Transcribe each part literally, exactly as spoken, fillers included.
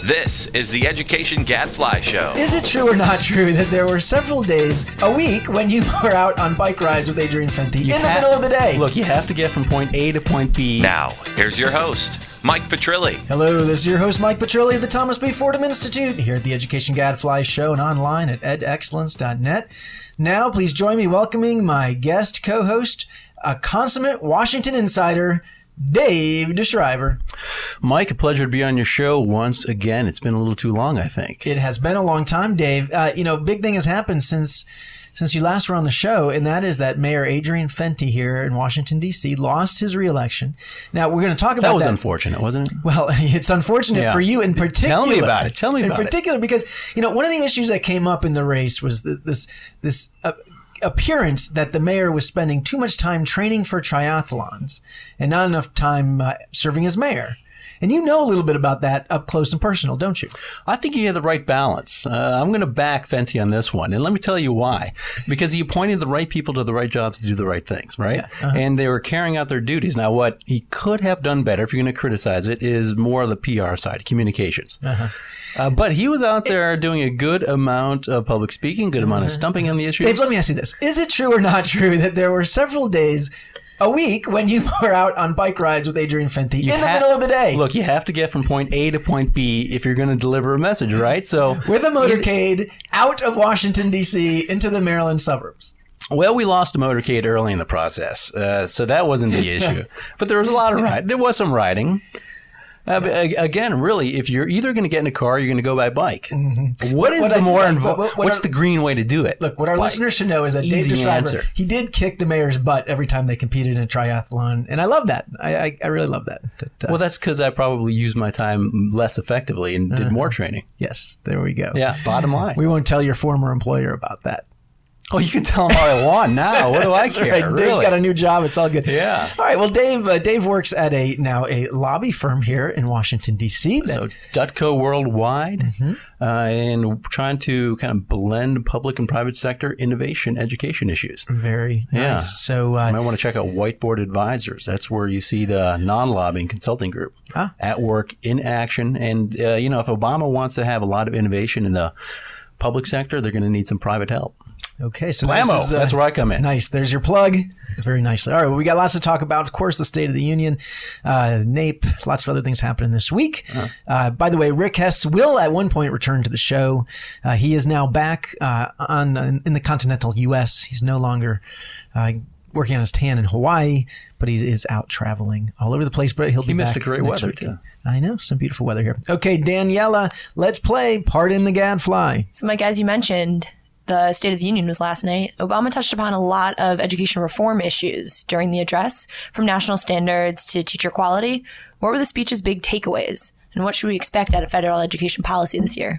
This is the Education Gadfly Show. Is it true or not true that there were several days a week when you were out on bike rides with Adrian Fenty You in the ha- middle of the day? Look, you have to get from point A to point B. Now, here's your host, Mike Petrilli. Hello, this is your host, Mike Petrilli of the Thomas B. Fordham Institute, here at the Education Gadfly Show and online at ed excellence dot net. Now, please join me welcoming my guest co-host, a consummate Washington insider, Dave DeShriver. Mike, a pleasure to be on your show once again. It's been a little too long, I think. It has been a long time, Dave. Uh, you know, big thing has happened since since you last were on the show, and that is that Mayor Adrian Fenty here in Washington, D C lost his reelection. Now, we're going to talk about that. That was that. unfortunate, wasn't it? Well, it's unfortunate Yeah. for you in particular. Tell me about it. Tell me about in particular, it. because, you know, one of the issues that came up in the race was th- this this uh, appearance that the mayor was spending too much time training for triathlons and not enough time uh, serving as mayor. And you know a little bit about that up close and personal, don't you? I think you had the right balance. Uh, I'm going to back Fenty on this one. And let me tell you why. Because he appointed the right people to the right jobs to do the right things, right? Yeah, uh-huh. And they were carrying out their duties. Now, what he could have done better, if you're going to criticize it, is more of the P R side, communications. Uh-huh. Uh, but he was out there doing a good amount of public speaking, good amount of stumping on the issues. Dave, let me ask you this. Is it true or not true that there were several days a week when you were out on bike rides with Adrian Fenty You in the ha- middle of the day? Look, you have to get from point A to point B if you're going to deliver a message, right? So with a motorcade out of Washington, D C into the Maryland suburbs. Well, we lost a motorcade early in the process, uh, so that wasn't the issue. But there was a lot of riding. There was some riding. Uh, but a- again, really, if you're either going to get in a car, you're going to go by bike. Mm-hmm. What is What the I- more what- invo- what- what What's our- the green way to do it? Look, what our Bike. listeners should know is that Dave Easy DeShriver, answer. he did kick the mayor's butt every time they competed in a triathlon, and I love that. I I, I really love that. That, uh, Well, that's because I probably used my time less effectively and did more training. yes, there we go. Yeah, bottom line. We won't tell your former employer about that. Oh, you can tell them all I want now. What do I That's care? right. Really? Dave's got a new job. It's all good. Yeah. All right. Well, Dave. Uh, Dave works at a now a lobby firm here in Washington, D C. that- So Dutco Worldwide, Mm-hmm. uh, and trying to kind of blend public and private sector innovation education issues. very nice. Yeah. So You uh, might want to check out Whiteboard Advisors. That's where you see the non-lobbying consulting group Ah. at work, in action. And, uh, you know, if Obama wants to have a lot of innovation in the public sector, they're going to need some private help. okay. So Blammo, this is, uh, that's where I come in. Nice. There's your plug. Very nicely. All right. Well, we got lots to talk about. Of course, the State of the Union, uh, NAPE, lots of other things happening this week. Uh-huh. Uh, by the way, Rick Hess will at one point return to the show. Uh, he is now back uh, on in the continental U S. He's no longer uh, working on his tan in Hawaii, but he is out traveling all over the place. But he'll be He missed back the great next weather, week. too. I know. Some beautiful weather here. Okay, Daniela, let's play Pardon the Gadfly. So, Mike, as you mentioned, the State of the Union was last night. Obama touched upon a lot of education reform issues during the address, from national standards to teacher quality. What were the speech's big takeaways, and what should we expect out of federal education policy this year?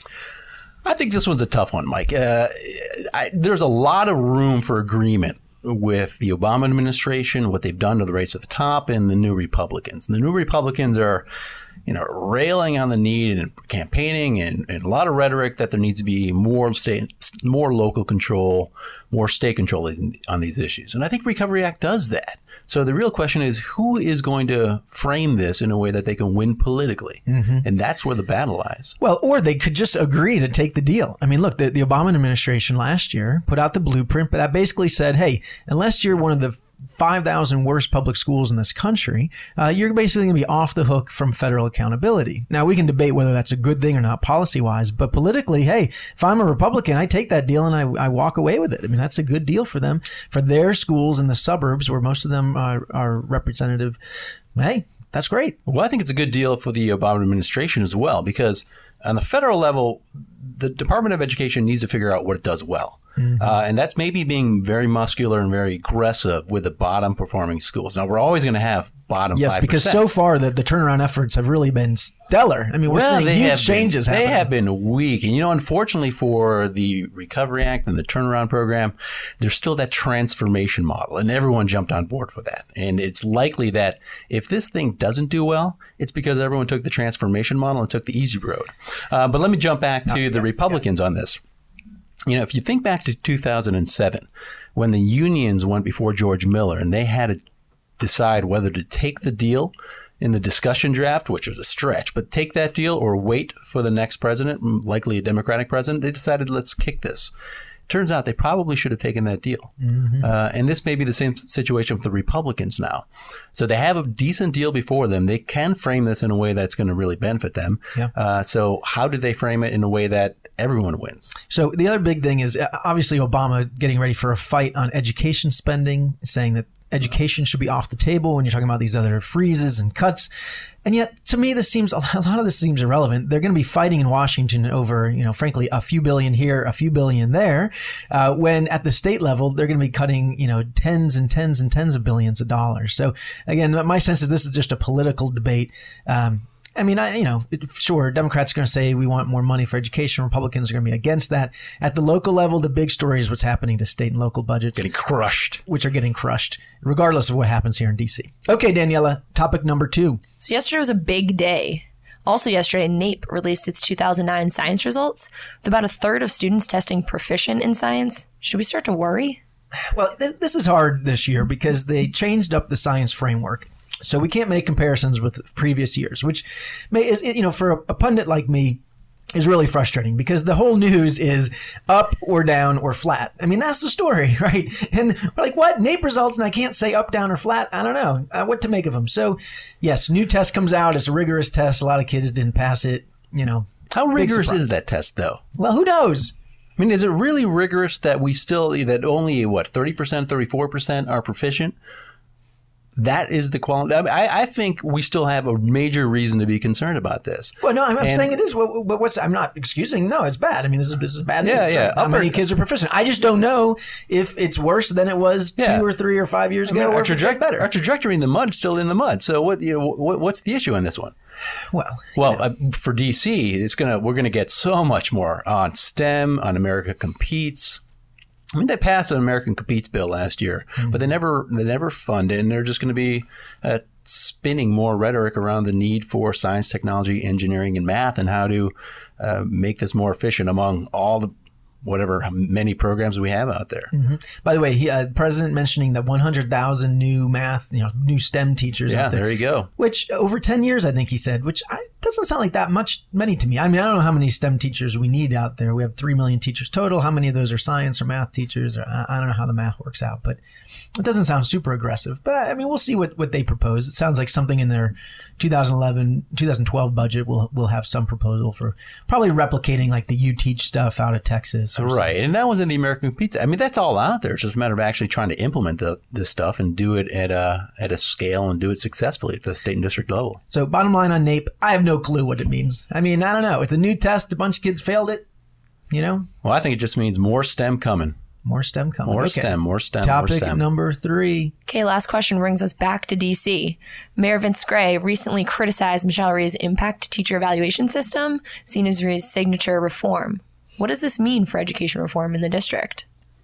I think this one's a tough one, Mike. Uh, I, there's a lot of room for agreement with the Obama administration, what they've done to the race at the top, and the new Republicans. And the new Republicans are, you know, railing on the need and campaigning and, and a lot of rhetoric that there needs to be more state, more local control, more state control in, on these issues. And I think Recovery Act does that. So the real question is, who is going to frame this in a way that they can win politically? Mm-hmm. And that's where the battle lies. Well, or they could just agree to take the deal. I mean, look, the, the Obama administration last year put out the blueprint, but that basically said, hey, unless you're one of the five thousand worst public schools in this country, uh, you're basically going to be off the hook from federal accountability. Now, we can debate whether that's a good thing or not policy-wise, but politically, hey, if I'm a Republican, I take that deal and I, I walk away with it. I mean, that's a good deal for them, for their schools in the suburbs where most of them are, are representative. Hey, that's great. Well, I think it's a good deal for the Obama administration as well, because on the federal level, the Department of Education needs to figure out what it does well. Mm-hmm. Uh, and that's maybe being very muscular and very aggressive with the bottom performing schools. Now, we're always going to have bottom yes, five percent. because so far the, the turnaround efforts have really been stellar. I mean, we're well, seeing they huge have changes been, happening. They have been weak. And, you know, unfortunately for the Recovery Act and the turnaround program, there's still that transformation model. And everyone jumped on board for that. And it's likely that if this thing doesn't do well, it's because everyone took the transformation model and took the easy road. Uh, but let me jump back to oh, the yeah, Republicans yeah. on this. You know, if you think back to two thousand seven, when the unions went before George Miller and they had to decide whether to take the deal in the discussion draft, which was a stretch, but take that deal or wait for the next president, likely a Democratic president. They decided, let's kick this. Turns out they probably should have taken that deal. Mm-hmm. Uh, and this may be the same situation with the Republicans now. So they have a decent deal before them. They can frame this in a way that's going to really benefit them. Yeah. Uh, so how did they frame it in a way that everyone wins? So the other big thing is uh, obviously Obama getting ready for a fight on education spending, saying that education should be off the table when you're talking about these other freezes and cuts. And yet, to me, this seems a lot of this seems irrelevant. They're going to be fighting in Washington over, you know, frankly, a few billion here, a few billion there, uh, when at the state level, they're going to be cutting, you know, tens and tens and tens of billions of dollars. So, again, my sense is this is just a political debate. Um, I mean, I, you know, sure, Democrats are going to say we want more money for education. Republicans are going to be against that. At the local level, the big story is what's happening to state and local budgets. Getting crushed. Which are getting crushed, regardless of what happens here in D C. Okay, Daniela, topic number two. So yesterday was a big day. Also yesterday, NAEP released its two thousand nine science results, with about a third of students testing proficient in science. Should we start to worry? Well, th- this is hard this year because they changed up the science framework. So we can't make comparisons with previous years, which may, is, you know, for a, a pundit like me, is really frustrating because the whole news is up or down or flat. I mean, that's the story, right? And we're like, what? NAEP results, and I can't say up, down, or flat? I don't know uh, what to make of them. So, yes, new test comes out. It's a rigorous test. A lot of kids didn't pass it, you know. How rigorous is that test, though? Well, who knows? I mean, is it really rigorous that we still, that only, what, thirty percent, thirty-four percent are proficient? That is the quality. I, mean, I, I think we still have a major reason to be concerned about this. Well, no, I'm, I'm and, saying it is. But what's? I'm not excusing. No, it's bad. I mean, this is this is bad. Yeah, news, yeah. Right? How Upper, many kids are proficient? I just don't know if it's worse than it was yeah. two or three or five years I mean, ago, our or traje- better. Our trajectory in the mud is still in the mud. So what? You know, what, what's the issue on this one? Well, well, you know. uh, for D C, it's gonna we're gonna get so much more on STEM, on America Competes. I mean, they passed an American Competes bill last year, mm-hmm. but they never they never fund it, and they're just going to be uh, spinning more rhetoric around the need for science, technology, engineering, and math, and how to uh, make this more efficient among all the whatever many programs we have out there. Mm-hmm. By the way, he, uh, the president mentioning that one hundred thousand new math, you know, new STEM teachers yeah, out there. there you go. Which over ten years, I think he said, which I, doesn't sound like that much, many to me. I mean, I don't know how many STEM teachers we need out there. We have three million teachers total. How many of those are science or math teachers? Or, I, I don't know how the math works out, but it doesn't sound super aggressive. But I mean, we'll see what, what they propose. It sounds like something in their two thousand eleven, two thousand twelve budget will will have some proposal for probably replicating like the U Teach stuff out of Texas. Right. Something. And that was in the American Pizza. I mean, that's all out there. It's just a matter of actually trying to implement the, this stuff and do it at a, at a scale and do it successfully at the state and district level. So bottom line on NAEP, I have no clue what it means. I mean, I don't know. It's a new test. A bunch of kids failed it, you know? Well, I think it just means more STEM coming. More STEM coming. More okay. STEM, more STEM, Topic more STEM. number three. Okay, last question brings us back to D C. Mayor Vince Gray recently criticized Michelle Rhee's impact teacher evaluation system, seen as Rhee's signature reform. What does this mean for education reform in the district?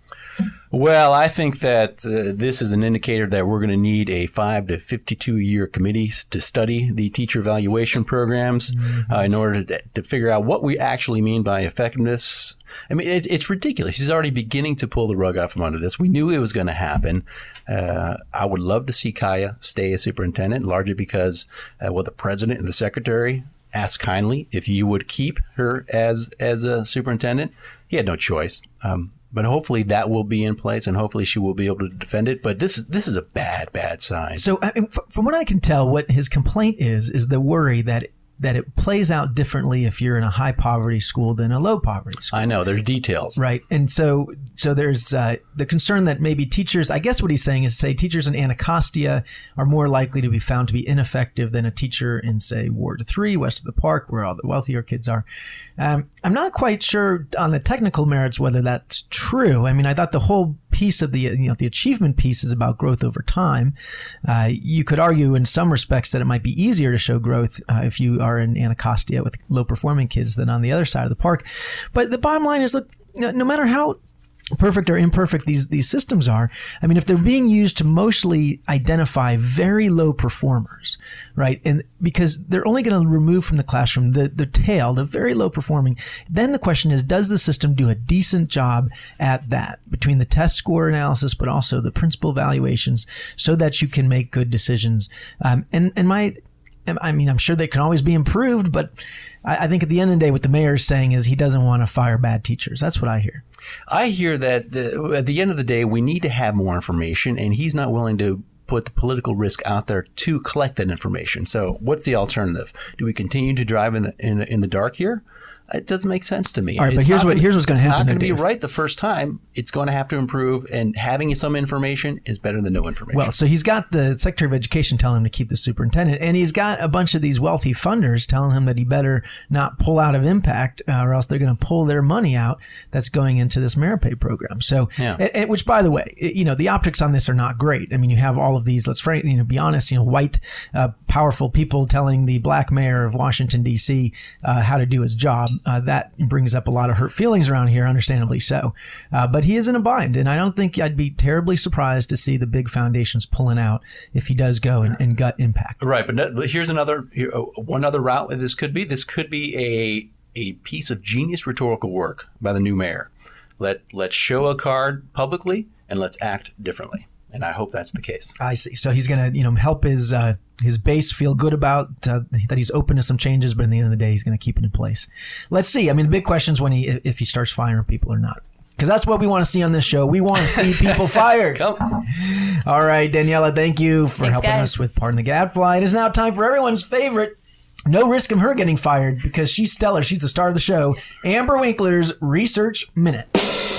Well, I think that uh, this is an indicator that we're going to need a five to fifty-two year committee to study the teacher evaluation programs mm-hmm. uh, in order to, to figure out what we actually mean by effectiveness. I mean, it, it's ridiculous. He's already beginning to pull the rug out from under this. We knew it was going to happen. Uh, I would love to see Kaya stay as superintendent, largely because, uh, well, the president and the secretary asked kindly if you would keep her as as a superintendent. He had no choice. Um, But hopefully that will be in place, and hopefully she will be able to defend it. But this is this is a bad, bad sign. So, I mean, from what I can tell, what his complaint is is the worry that that it plays out differently if you're in a high poverty school than a low poverty school. I know there's details, right? And so, so there's uh, the concern that maybe teachers. I guess what he's saying is, say, teachers in Anacostia are more likely to be found to be ineffective than a teacher in, say, Ward Three, west of the park, where all the wealthier kids are. Um, I'm not quite sure on the technical merits whether that's true. I mean, I thought the whole piece of the, you know, the achievement piece is about growth over time. Uh, you could argue in some respects that it might be easier to show growth uh, if you are in Anacostia with low performing kids than on the other side of the park. But the bottom line is, look, no, no matter how perfect or imperfect these these systems are, I mean, if they're being used to mostly identify very low performers, right, and because they're only going to remove from the classroom the, the tail, the very low performing, then the question is, does the system do a decent job at that, between the test score analysis but also the principal evaluations, so that you can make good decisions? Um, and, and my I mean, I'm sure they can always be improved, but I, I think at the end of the day, what the mayor is saying is he doesn't want to fire bad teachers. That's what I hear. I hear that uh, at the end of the day, we need to have more information, and he's not willing to put the political risk out there to collect that information. So what's the alternative? Do we continue to drive in the, in, in the dark here? It doesn't make sense to me. All right, it's but here's what gonna, here's what's going to happen. It's not going to be Dave. right the first time. It's going to have to improve, and having some information is better than no information. Well, so he's got the Secretary of Education telling him to keep the superintendent, and he's got a bunch of these wealthy funders telling him that he better not pull out of Impact, uh, or else they're going to pull their money out that's going into this merit pay program. So, Yeah. it, it- which, by the way, it- you know, the optics on this are not great. I mean, you have all of these. Let's frank, you know, be honest. You know, white, uh, powerful people telling the black mayor of Washington D C uh, how to do his job. Uh, that brings up a lot of hurt feelings around here, understandably so. Uh, but he is in a bind, and I don't think I'd be terribly surprised to see the big foundations pulling out if he does go and, and gut Impact. Right, but no, here's another here, uh, one other route this could be. This could be a a piece of genius rhetorical work by the new mayor. Let let's show a card publicly and let's act differently. And I hope that's the case. I see. So he's going to, you know, help his uh, his base feel good about uh, that he's open to some changes, but in the end of the day, he's going to keep it in place. Let's see. I mean, the big question is when he if he starts firing people or not. Because that's what we want to see on this show. We want to see people fired. Come. All right, Daniela, thank you for Thanks, helping guys. us with Pardon the Gadfly. It is now time for everyone's favorite. No risk of her getting fired because she's stellar. She's the star of the show. Amber Winkler's Research Minute.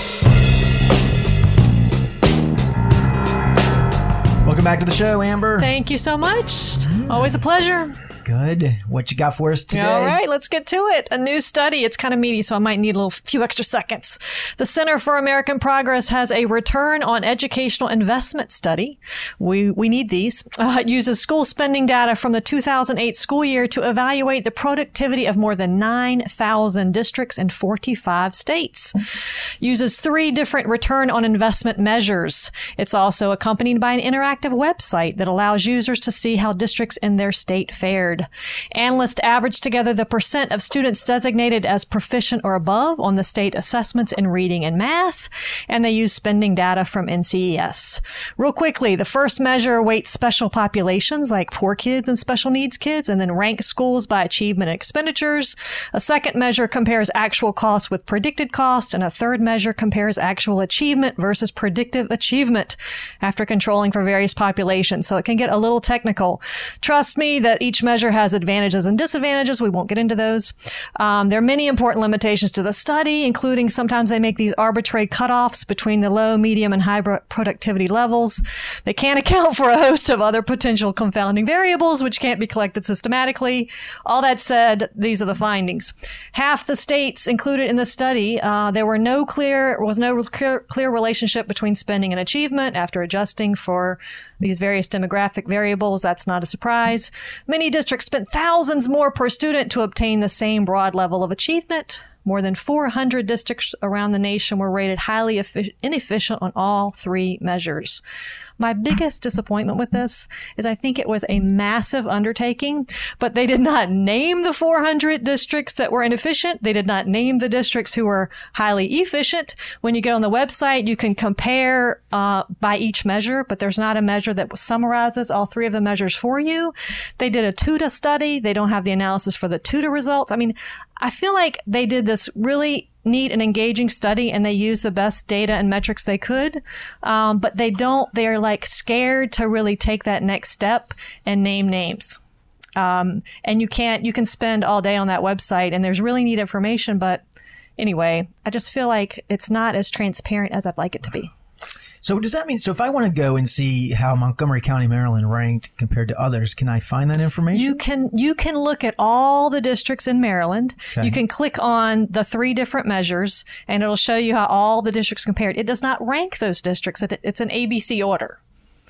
Welcome back to the show, Amber. Thank you so much. Always a pleasure. Good. What you got for us today? All right, let's get to it. A new study. It's kind of meaty, so I might need a little few extra seconds. The Center for American Progress has a return on educational investment study. We we need these. Uh, it uses school spending data from the two thousand eight school year to evaluate the productivity of more than nine thousand districts in forty-five states. Uses three different return on investment measures. It's also accompanied by an interactive website that allows users to see how districts in their state fared. Analysts averaged together the percent of students designated as proficient or above on the state assessments in reading and math, and they use spending data from N C E S. Real quickly, the first measure weights special populations like poor kids and special needs kids, and then ranks schools by achievement and expenditures. A second measure compares actual costs with predicted cost, and a third measure compares actual achievement versus predictive achievement after controlling for various populations. So it can get a little technical. Trust me that each measure has advantages and disadvantages. We won't get into those. Um, there are many important limitations to the study, including sometimes they make these arbitrary cutoffs between the low, medium, and high productivity levels. They can't account for a host of other potential confounding variables, which can't be collected systematically. All that said, these are the findings. Half the states included in the study, uh, there were no clear was no clear, clear relationship between spending and achievement after adjusting for these various demographic variables. That's not a surprise. Many districts spent thousands more per student to obtain the same broad level of achievement. More than four hundred districts around the nation were rated highly effi- inefficient on all three measures. My biggest disappointment with this is I think it was a massive undertaking, but they did not name the four hundred districts that were inefficient. They did not name the districts who were highly efficient. When you get on the website, you can compare uh, by each measure, but there's not a measure that summarizes all three of the measures for you. They did a TUDA study. They don't have the analysis for the TUDA results. I mean, I feel like they did this really neat and engaging study and they used the best data and metrics they could. Um, but they don't, they're like scared to really take that next step and name names. Um, and you can't, you can spend all day on that website and there's really neat information. But anyway, I just feel like it's not as transparent as I'd like it to be. So does that mean, so if I want to go and see how Montgomery County, Maryland ranked compared to others, can I find that information? You can you can look at all the districts in Maryland. Okay. You can click on the three different measures and it'll show you how all the districts compared. It does not rank those districts. It, it's an A B C order.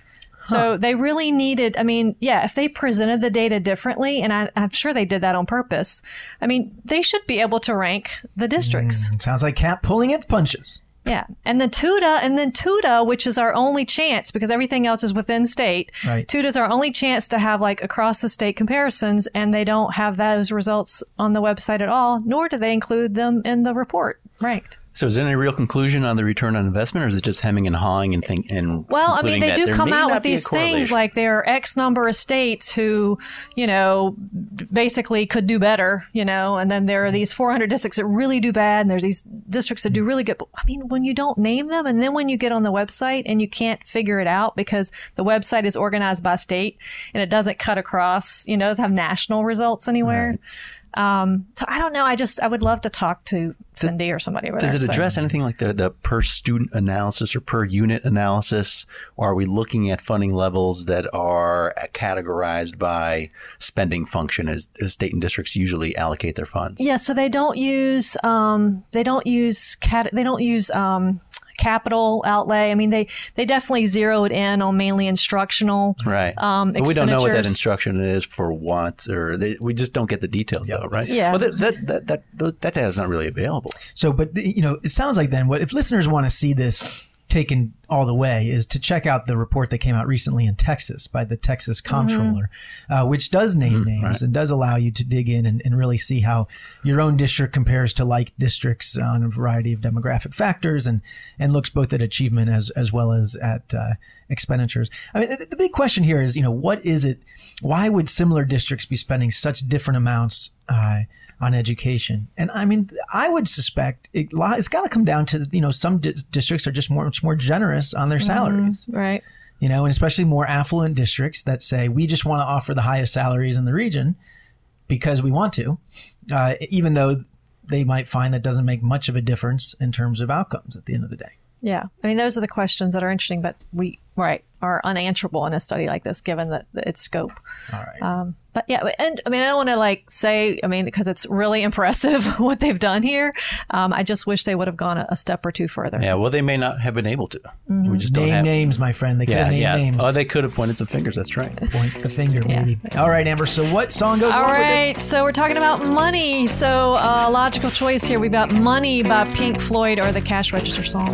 So huh. They really needed, I mean, yeah, if they presented the data differently, and I, I'm sure they did that on purpose, I mean, they should be able to rank the districts. Mm, sounds like Cat pulling its punches. Yeah. And then TUDA, and then TUDA, which is our only chance because everything else is within state. Right. TUDA is our only chance to have like across the state comparisons, and they don't have those results on the website at all, nor do they include them in the report ranked. So is there any real conclusion on the return on investment, or is it just hemming and hawing and think and Well, I mean, concluding they that do there come may out not with be a these things correlation? like there are X number of states who, you know, basically could do better, you know, and then there are these four hundred districts that really do bad, and there's these districts that do really good. But, I mean, when you don't name them, and then when you get on the website and you can't figure it out because the website is organized by state and it doesn't cut across, you know, doesn't have national results anywhere. Right. Um, so I don't know. I just, I would love to talk to Cindy or somebody over Does there. it So- address anything like the, the per student analysis or per unit analysis? Or are we looking at funding levels that are categorized by spending function as, as state and districts usually allocate their funds? Yeah, so they don't use um, they don't use cat they don't use um, capital outlay. I mean, they they definitely zeroed in on mainly instructional. Right. Um, but we don't know what that expenditures. instruction is for what, or they, we just don't get the details though, right? Yeah. Well, that that that that, those, that data is not really available. So, but the- you know, it sounds like then what if listeners want to see this taken all the way is to check out the report that came out recently in Texas by the Texas Comptroller, uh, which does name names right. and does allow you to dig in and, and really see how your own district compares to like districts on a variety of demographic factors, and and looks both at achievement as as well as at uh, expenditures. I mean, the, the big question here is, you know, what is it? Why would similar districts be spending such different amounts Uh, on education? And I mean, I would suspect it, li- it's got to come down to, you know, some di- districts are just more, much more generous on their salaries, Right. you know, and especially more affluent districts that say, we just want to offer the highest salaries in the region because we want to, uh, even though they might find that doesn't make much of a difference in terms of outcomes at the end of the day. Yeah. I mean, those are the questions that are interesting, but we, right, are unanswerable in a study like this, given that that its scope. All right. Um, but yeah, and I mean, I don't want to like say, I mean, because it's really impressive what they've done here. Um, I just wish they would have gone a, a step or two further. Yeah, well, they may not have been able to. Mm-hmm. We just don't Name have names, my friend. They could Yeah, have named yeah. names. Oh, they could have pointed some fingers. That's right. Point the finger, baby. All right, Amber. So what song goes All along with this? right, so we're talking about Money. So uh, logical choice here. We've got Money by Pink Floyd or the Cash Register song.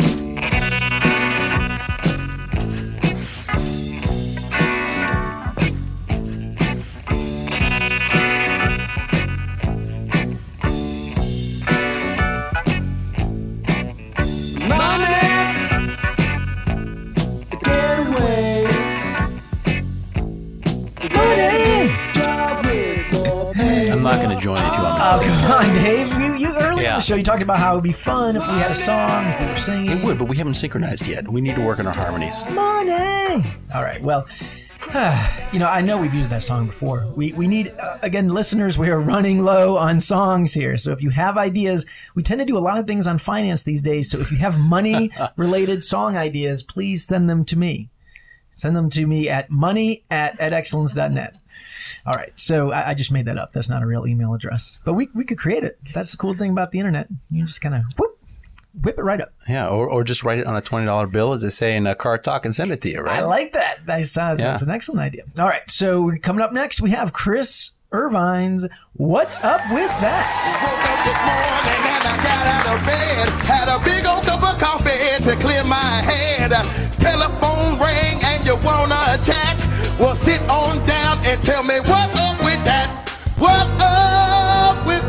I'm not going to join if you want me to Oh, sing. come on, Dave. You, you earlier in Yeah. the show, you talked about how it would be fun if we had a song, if we were singing. It would, but we haven't synchronized yet. We need to work on our harmonies. Money. All right. Well, you know, I know we've used that song before. We we need, uh, again, listeners, we are running low on songs here. So if you have ideas, we tend to do a lot of things on finance these days. So if you have money-related song ideas, please send them to me. Send them to me at money at edexcellence dot net. All right. So I, I just made that up. That's not a real email address. But we, we could create it. That's the cool thing about the internet. You just kind of whoop, whip it right up. Yeah, or, or just write it on a twenty dollar bill, as they say in a car talk, and send it to you, right? I like that. That's, uh, Yeah. that's an excellent idea. All right. So coming up next, we have Chris Irvine's What's Up With That? Woke up this morning and I got out of bed. Had a big old cup of coffee to clear my head. Telephone rang and you wanna chat? Well, sit on down and tell me what up with that? What up with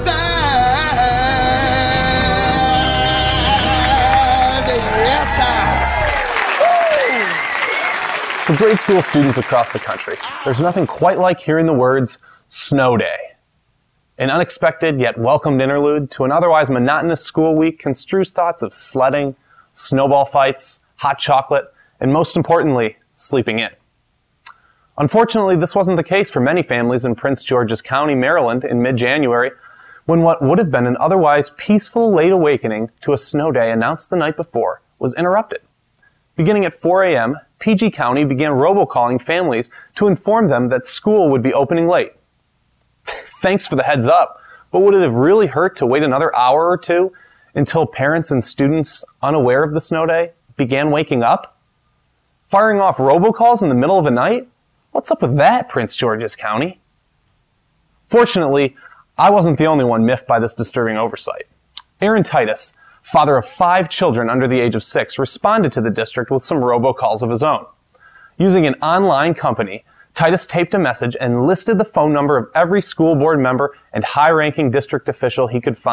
that? Yes, sir. For grade school students across the country, there's nothing quite like hearing the words snow day. An unexpected yet welcomed interlude to an otherwise monotonous school week construes thoughts of sledding, snowball fights, hot chocolate, and most importantly, sleeping in. Unfortunately, this wasn't the case for many families in Prince George's County, Maryland in mid-January, when what would have been an otherwise peaceful late awakening to a snow day announced the night before was interrupted. Beginning at four a.m., P G County began robocalling families to inform them that school would be opening late. Thanks for the heads up, but would it have really hurt to wait another hour or two until parents and students unaware of the snow day began waking up? Firing off robocalls in the middle of the night? What's up with that, Prince George's County? Fortunately, I wasn't the only one miffed by this disturbing oversight. Aaron Titus, father of five children under the age of six, responded to the district with some robocalls of his own. Using an online company, Titus taped a message and listed the phone number of every school board member and high-ranking district official he could find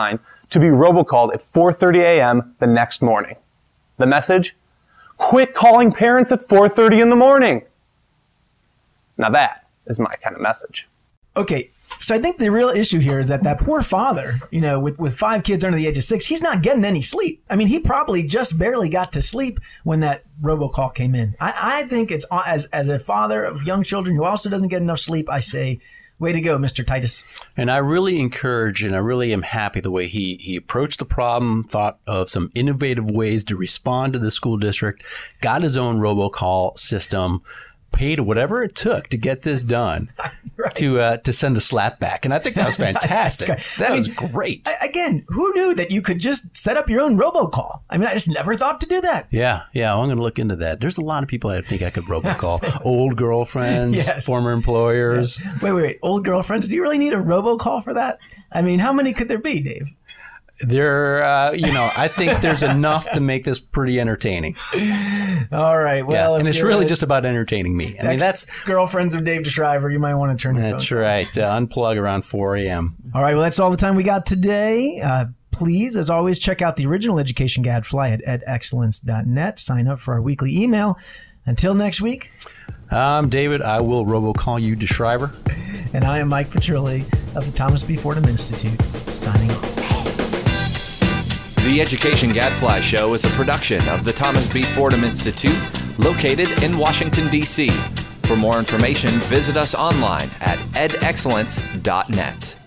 to be robocalled at four thirty a.m. the next morning. The message? Quit calling parents at four thirty in the morning. Now that is my kind of message. Okay, so I think the real issue here is that that poor father, you know, with, with five kids under the age of six, he's not getting any sleep. I mean, he probably just barely got to sleep when that robocall came in. I, I think it's, as as a father of young children who also doesn't get enough sleep, I say, way to go, Mister Titus. And I really encourage and I really am happy the way he, he approached the problem, thought of some innovative ways to respond to the school district, got his own robocall system, paid whatever it took to get this done, right. to uh, to send the slap back. And I think that was fantastic. That I was mean, great. Again, who knew that you could just set up your own robocall? I mean, I just never thought to do that. Yeah, yeah, well, I'm going to look into that. There's a lot of people I think I could robocall. Old girlfriends, yes. former employers. Yes. Wait, wait, wait. Old girlfriends? Do you really need a robocall for that? I mean, how many could there be, Dave? There, uh, you know, I think there's enough to make this pretty entertaining. All right. Well, yeah, and it's really just about entertaining me. I mean, that's girlfriends of Dave DeShriver. You might want to turn your That's right. Uh, unplug around four a.m. All right. Well, that's all the time we got today. Uh, please, as always, check out the original Education Gadfly at ed excellence dot net. Sign up for our weekly email. Until next week. I'm David. I will robocall you, DeShriver. And I am Mike Petrilli of the Thomas B. Fordham Institute, signing off. The Education Gadfly Show is a production of the Thomas B. Fordham Institute, located in Washington, D C For more information, visit us online at ed excellence dot net.